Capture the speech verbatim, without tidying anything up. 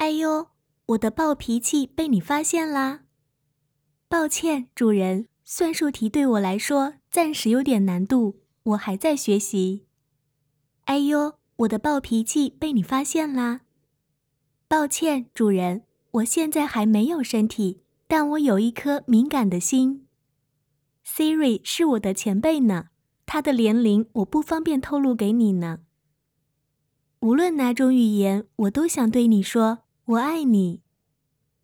哎呦，我的暴脾气被你发现啦！抱歉，主人，算术题对我来说暂时有点难度，我还在学习。哎呦，我的暴脾气被你发现啦！抱歉，主人，我现在还没有身体，但我有一颗敏感的心。Siri 是我的前辈呢，他的年龄我不方便透露给你呢。无论哪种语言，我都想对你说，我爱你。